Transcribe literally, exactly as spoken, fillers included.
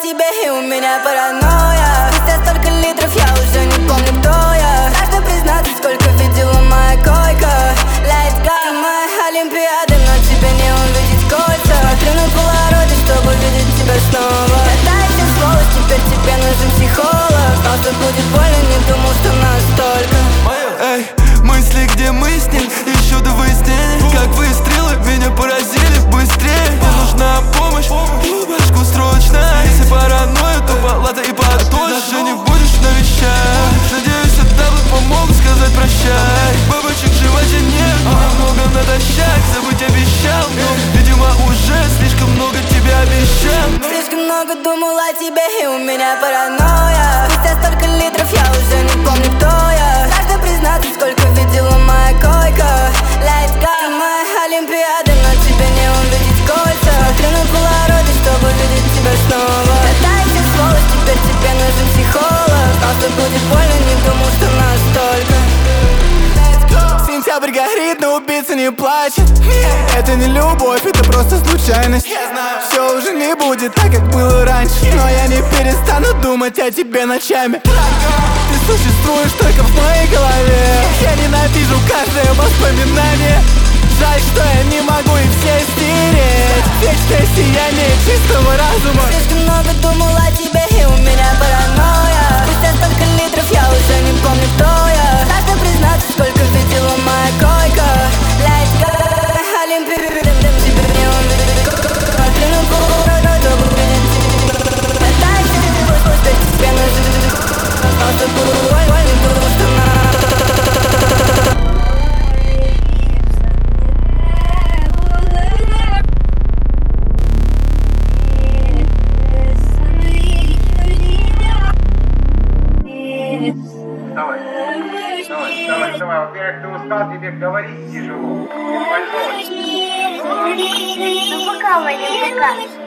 тебе, и у меня паранойя. Спустя столько литров я уже не помню, кто я. Страшно признаться, сколько видела моя койка. Let's go. Ты моя Олимпиада, но тебе не увидеть кольца. Смотрю на полароиды, чтобы видеть тебя снова. Катаюсь все сволочь, теперь тебе нужен психолог. Знал, что будет больно, не думал, что настолько. Эй, мысли, где мы с ним, еще до выяснения. Как выстрелы меня поразили быстрее. Мне нужна помощь, башку срочно. Если паранойя, то палата и потолще. Даже не будешь навещать. Надеюсь, это таблет помогут сказать прощай. Бабочек в животе нет, много натощак. Забыть обещал, но, видимо, уже слишком много тебе обещал. Слишком много думал о тебе, и у меня паранойя. Спустя столько литров я уже не помню, кто я. Страшно признаться, сколько видела моя койка. Let's go. Ты моя Олимпиада, но тебе не увидеть кольца. Смотрю на полароиды, чтобы видеть тебя снова. Катаюсь все сволочь, теперь тебе нужен психолог. Знал, что будет больно, не думал, что настолько. Сентябрь горит, но убийца не плачет. Это не любовь, это просто случайность. Все уже не будет так, как было раньше. Но я не перестану думать о тебе ночами. Ты существуешь только в моей голове. Я ненавижу каждое воспоминание. Жаль, что я не могу их все стереть. Вечное сияние чистого разума. Слишком много думал о тебе, и у меня паранойя. Спустя столько литров я уже не помню, кто я. Страшно признаться, сколько видела моя койка. Let's go. Олимпиада, тебе не увидеть. Смотрю на полароиды, чтобы видеть тебя. Катаюсь все сволочь, теперь тебе нужен. Знал, что будет больно, не думал, что надо. Давай, давай, давай, давай. Во-первых, ты устал, тебе говорить тяжело. Ты больной. Ну пока, Ваня, пока.